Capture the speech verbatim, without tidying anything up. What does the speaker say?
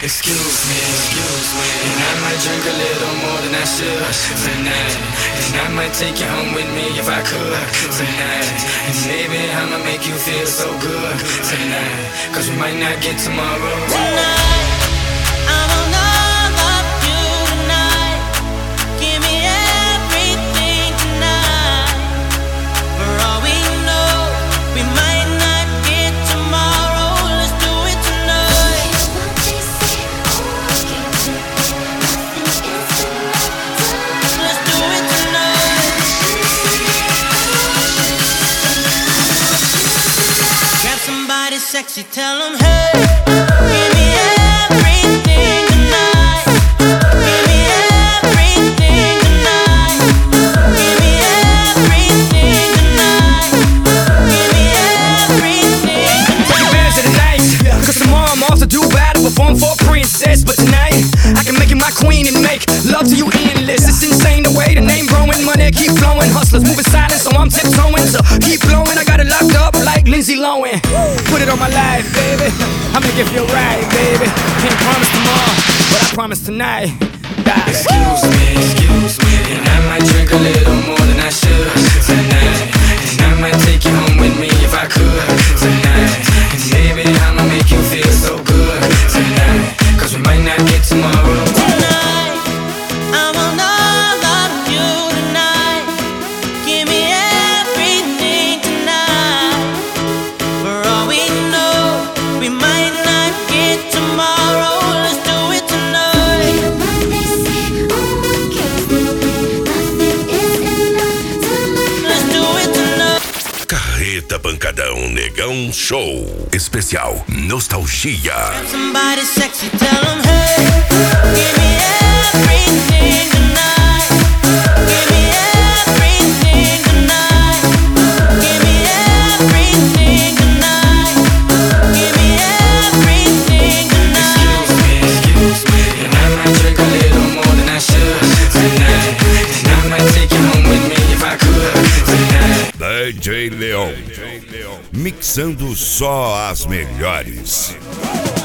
Excuse me, excuse me, and I might drink a little more than I should tonight. And I might take you home with me if I could tonight. And maybe I'ma make you feel so good tonight, cause we might not get tomorrow. Tonight, I'm in love of you tonight. Give me everything tonight. For all we know, we might not get tomorrow. Let's do it tonight. Let's do it tonight. Grab somebody sexy, tell them hey. Give me everything tonight. Give me everything tonight. Give me everything tonight. Give me everything Take advantage of the night, cause tomorrow I'm off to do battle, perform for a princess. But tonight, I can make you my queen and make love to you endless. It's insane the way the name growing, money keep flowing. Hustlers moving silent, so I'm tiptoeing. So keep blowing, I got it locked up like Lindsay Lohan. Put it on my life, baby, I'ma give you a ride, baby. Can't promise tomorrow, but I promise tonight. Die. Excuse me, excuse me, and I might drink a little more than I should tonight. And I might take you home with me if I could tonight. And maybe I'ma make you feel so good tonight, cause we might not get tomorrow. tonight. I'm in love of you tonight. Give me everything tonight. For all we know, we might not get tomorrow. Let's do it tonight. Let's do it tonight. Carreta Pancadão Negão Show Especial Nostalgia. Somebody sexy, tell them hey. Give me everything tonight. Give me everything tonight. Give me everything tonight. Give me everything tonight. Excuse me, excuse me, and I might drink a little more than I should tonight. And I might take you home with me if I could tonight. D J Leão, mixando só as melhores.